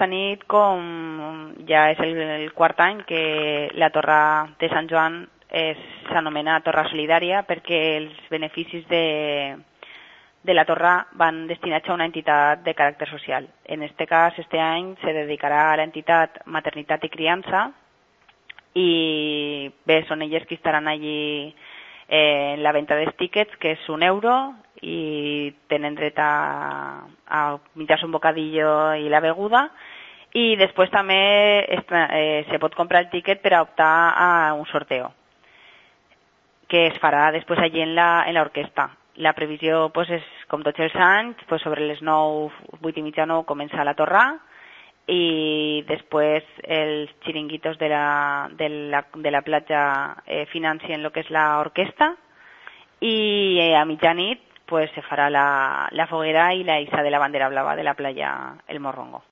aquesta nit, com ja és el quart any que la Torre de Sant Joan s'anomena Torre Solidària, perquè els beneficis de la torre van destinats a una entitat de caràcter social. En este cas, este any se dedicarà a l'entitat Maternitat i Criança, i bé, són elles que estaran allí en la venda dels tíquets, que és €1, i tenen dret a menjar-se un bocadillo i la beguda, i després també se pot comprar el tíquet per a optar a un sorteo que es farà després allí en l'orquestra. La previsió pues, és, com tots els anys, pues, sobre les 9, 8 i mitja 9 comença la torrà, i després els xiringuitos de la platja financien el que és l'orquestra, i a mitjanit pues, se farà la foguera i la hissa de la bandera blava de la playa El Morrongo.